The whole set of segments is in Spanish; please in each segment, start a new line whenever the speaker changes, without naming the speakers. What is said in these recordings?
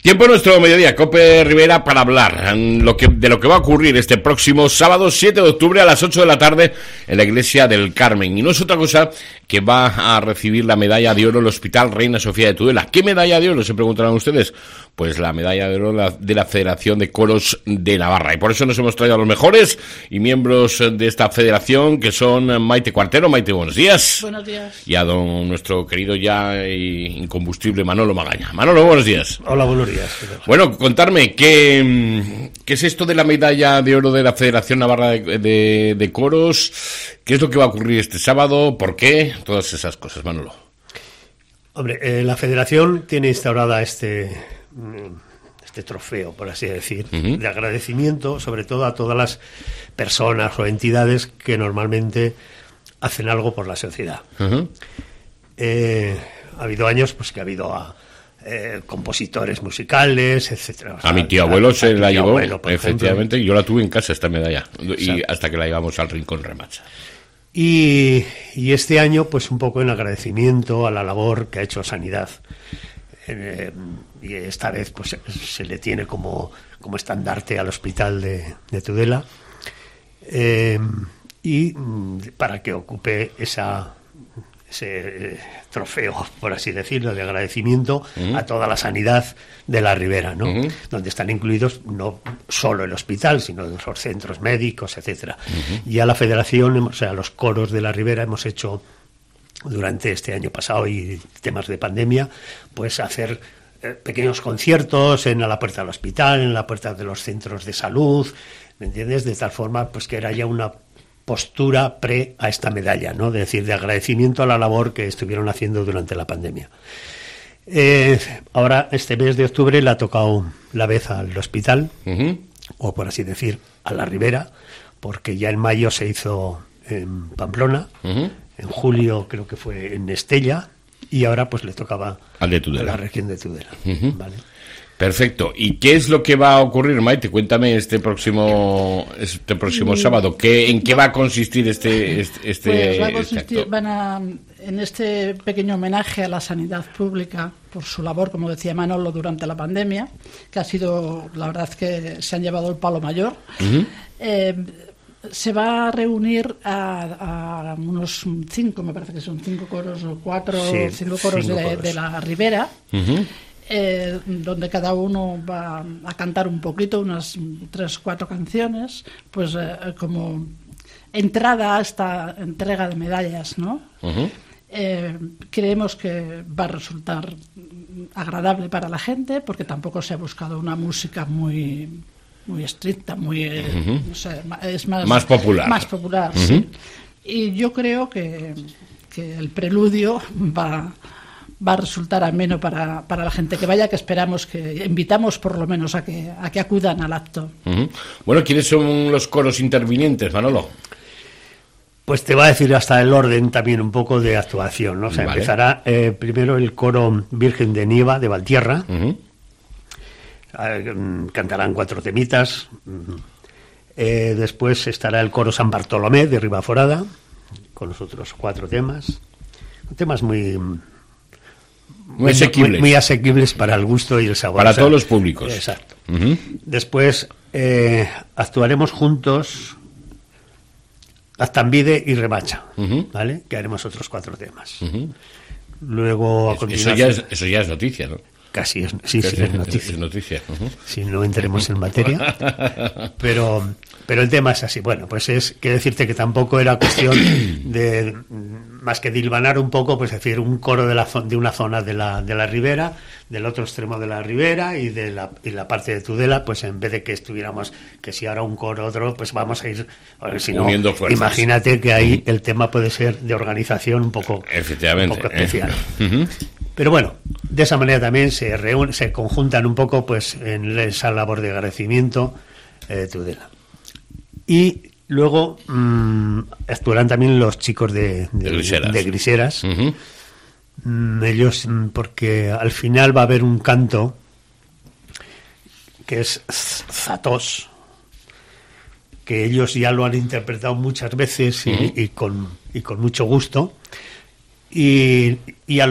Tiempo nuestro mediodía, Cope Rivera, para hablar de lo que va a ocurrir este próximo sábado 7 de octubre a las 8 de la tarde en la Iglesia del Carmen. Y no es otra cosa que va a recibir la medalla de oro el Hospital Reina Sofía de Tudela. ¿Qué medalla de oro? Se preguntarán ustedes. Pues la medalla de oro de la Federación de Coros de Navarra. Y por eso nos hemos traído a los mejores y miembros de esta federación, que son Maite Cuartero. Maite, buenos días.
Buenos días.
Y a nuestro querido ya incombustible Manolo Magaña. Manolo, buenos días.
Hola, buenos días.
Bueno, contarme, ¿qué es esto de la medalla de oro de la Federación Navarra de Coros? ¿Qué es lo que va a ocurrir este sábado? ¿Por qué? Todas esas cosas, Manolo.
Hombre, la Federación tiene instaurada este trofeo, por así decir, de agradecimiento, sobre todo a todas las personas o entidades que normalmente hacen algo por la sociedad. Ha habido años pues que ha habido compositores musicales, etcétera.
A mi tío abuelo se la llevó, efectivamente,
ejemplo.
Yo la tuve en casa, esta medalla, y hasta que la llevamos al Rincón Remacha.
Y este año, pues un poco en agradecimiento a la labor que ha hecho Sanidad. Y esta vez pues se le tiene como estandarte al Hospital de Tudela, y para que ocupe ese trofeo, por así decirlo, de agradecimiento a toda la sanidad de la Ribera, ¿no? Donde están incluidos no solo el hospital, sino los centros médicos, etcétera. Y a la Federación, o sea, los coros de la Ribera hemos hecho durante este año pasado y temas de pandemia, pues hacer pequeños conciertos a la puerta del hospital, en la puerta de los centros de salud, ¿me entiendes? De tal forma pues que era ya una postura a esta medalla, ¿no? Es decir, de agradecimiento a la labor que estuvieron haciendo durante la pandemia. Ahora, este mes de octubre le ha tocado la vez al hospital, o por así decir, a la Ribera, porque ya en mayo se hizo en Pamplona, en julio creo que fue en Estella, y ahora pues le tocaba
al de Tudela,
a la región de Tudela. ¿Vale?
Perfecto. ¿Y qué es lo que va a ocurrir, Maite? Cuéntame este próximo sábado. ¿En qué va a consistir
pues va a consistir, en este pequeño homenaje a la sanidad pública por su labor, como decía Manolo, durante la pandemia, que ha sido, la verdad, que se han llevado el palo mayor. Se va a reunir a unos 5, me parece que son 5 coros o 4 o 5 coros de la Ribera, donde cada uno va a cantar un poquito, unas 3-4 canciones, pues como entrada a esta entrega de medallas, ¿no? Creemos que va a resultar agradable para la gente, porque tampoco se ha buscado una música muy estricta, no sé, es
más popular.
Más popular, sí. Y yo creo que el preludio va a resultar ameno para la gente que vaya, que esperamos, que invitamos por lo menos a que acudan al acto.
Bueno, ¿quiénes son los coros intervinientes, Manolo?
Pues te va a decir hasta el orden también un poco de actuación, ¿no? O sea, empezará primero el coro Virgen de Nieva de Valtierra. Cantarán 4 temitas. Después estará el coro San Bartolomé de Ribaforada con los otros 4 temas. Temas muy asequibles para el gusto y el sabor.
Para todos los públicos.
Exacto. Después actuaremos juntos Aztambide y Remacha, ¿vale? Que haremos otros 4 temas. Luego a continuación,
eso ya es noticia, ¿no?
Casi es noticia.
Es noticia.
Si no entremos en materia. Pero el tema es así. Bueno, pues es que decirte que tampoco era cuestión de más que dilvanar un poco, pues decir, un coro de una zona de la Ribera, del otro extremo de la Ribera y la parte de Tudela, pues en vez de que estuviéramos, que si ahora un coro otro, pues vamos a ir, si no,
uniendo fuerzas.
Imagínate que ahí el tema puede ser de organización un poco especial. Pero bueno, de esa manera también se conjuntan un poco pues en esa labor de agradecimiento Tudela. Y luego actuarán también los chicos de Griseras. Ellos, porque al final va a haber un canto que es Zatos, que ellos ya lo han interpretado muchas veces y con mucho gusto. Y a los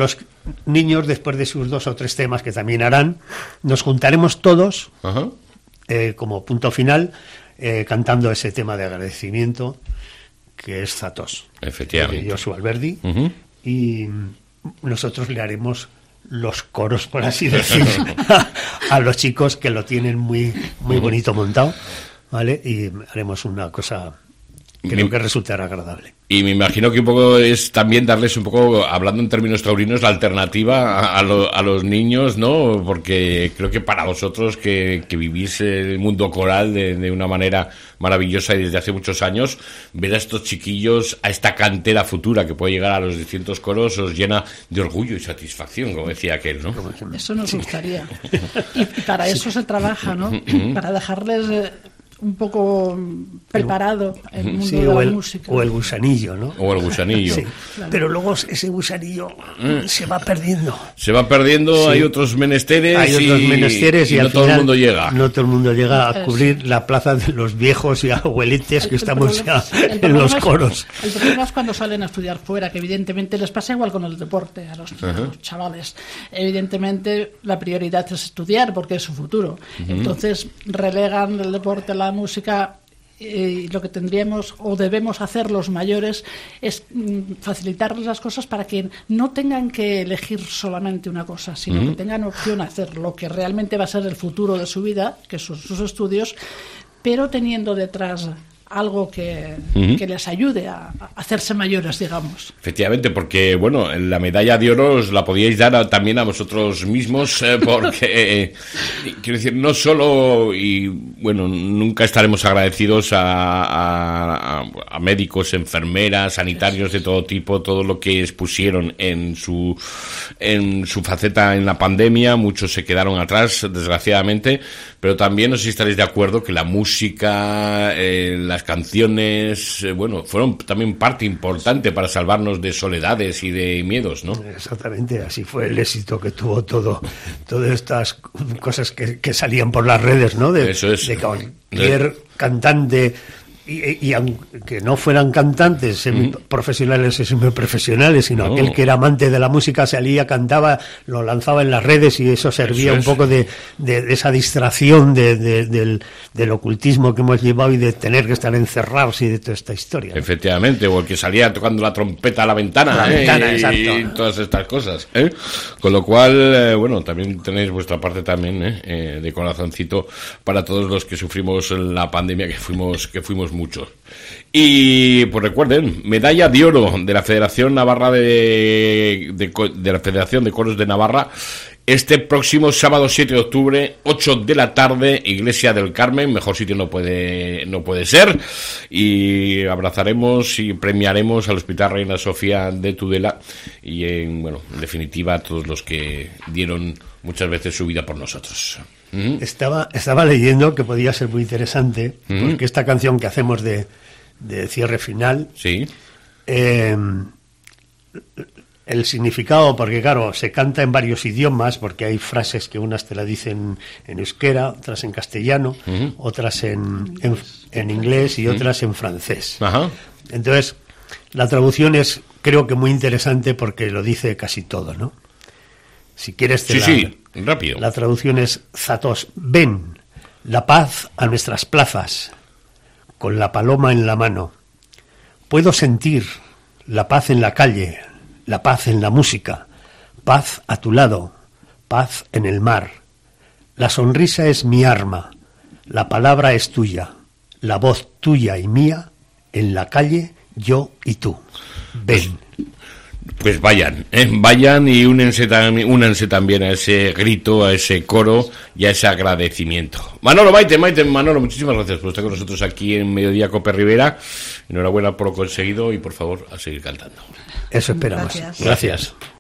niños, después de sus 2 o 3 temas que también harán, nos juntaremos todos como punto final cantando ese tema de agradecimiento que es Zatos,
efectivamente,
de Josu Alberdi, y nosotros le haremos los coros, por así decir, a los chicos que lo tienen muy bonito montado, ¿vale? Y haremos una cosa creo que resultará agradable.
Y me imagino que un poco es también darles un poco, hablando en términos taurinos, la alternativa a los niños, ¿no? Porque creo que para vosotros que vivís el mundo coral de una manera maravillosa y desde hace muchos años, ver a estos chiquillos, a esta cantera futura que puede llegar a los distintos coros, os llena de orgullo y satisfacción, como decía aquel, ¿no?
Eso nos gustaría. Y para eso se trabaja, ¿no? Para dejarles un poco preparado el mundo de la música.
O el gusanillo, ¿no?
O el gusanillo.
Sí, claro. Pero luego ese gusanillo se va perdiendo.
Se va perdiendo, sí. Hay otros menesteres y
no
al todo final, el mundo llega.
No todo el mundo llega a cubrir la plaza de los viejos y abueletes que estamos ya en los coros.
El problema es cuando salen a estudiar fuera, que evidentemente les pasa igual con el deporte a los chavales. Evidentemente la prioridad es estudiar porque es su futuro. Entonces relegan el deporte a la música. Y lo que tendríamos o debemos hacer los mayores es facilitarles las cosas para que no tengan que elegir solamente una cosa, sino que tengan opción a hacer lo que realmente va a ser el futuro de su vida, que son sus estudios, pero teniendo detrás algo que les ayude a hacerse mayores, digamos.
Efectivamente, porque, bueno, la medalla de oro os la podíais dar también a vosotros mismos, porque, quiero decir, no solo, y bueno, nunca estaremos agradecidos a médicos, enfermeras, sanitarios de todo tipo, todo lo que expusieron en su faceta en la pandemia. Muchos se quedaron atrás, desgraciadamente, pero también no sé si estaréis de acuerdo que la música, las canciones, bueno, fueron también parte importante para salvarnos de soledades y de miedos, ¿no?
Exactamente, así fue el éxito que tuvo todas estas cosas que salían por las redes, ¿no?
Eso es.
De cualquier cantante, y aunque no fueran cantantes semiprofesionales o semiprofesionales, sino aquel que era amante de la música salía, cantaba, lo lanzaba en las redes, y eso servía un poco de esa distracción del ocultismo que hemos llevado y de tener que estar encerrados y de toda esta historia, ¿no?
Efectivamente, o el que salía tocando la trompeta a la ventana, y todas estas cosas, ¿eh? Con lo cual, bueno, también tenéis vuestra parte también, de corazoncito para todos los que sufrimos la pandemia, que fuimos muchos. Y pues recuerden, medalla de oro de la Federación Navarra de la Federación de Coros de Navarra, este próximo sábado 7 de octubre, 8 de la tarde, Iglesia del Carmen. Mejor sitio no puede ser. Y abrazaremos y premiaremos al Hospital Reina Sofía de Tudela y en definitiva a todos los que dieron muchas veces su vida por nosotros.
Estaba leyendo que podía ser muy interesante, porque esta canción que hacemos de cierre final,
sí,
el significado, porque claro, se canta en varios idiomas, porque hay frases que unas te la dicen en euskera, otras en castellano, otras en inglés y otras en francés. Entonces, la traducción es, creo que muy interesante, porque lo dice casi todo, ¿no? Si quieres
rápido.
La traducción es: Zatos, ven, la paz a nuestras plazas, con la paloma en la mano. Puedo sentir la paz en la calle, la paz en la música, paz a tu lado, paz en el mar. La sonrisa es mi arma, la palabra es tuya, la voz tuya y mía, en la calle, yo y tú. Ven.
Pues vayan y únanse también a ese grito, a ese coro y a ese agradecimiento. Manolo, Manolo, muchísimas gracias por estar con nosotros aquí en Mediodía Cope Rivera. Enhorabuena por lo conseguido y por favor a seguir cantando.
Eso esperamos.
Gracias.